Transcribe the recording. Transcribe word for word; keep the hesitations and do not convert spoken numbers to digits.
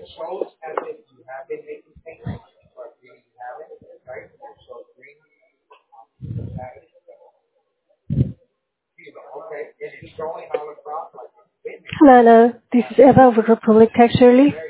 Hello, hello. This is Eva with Republic Tech Shirley.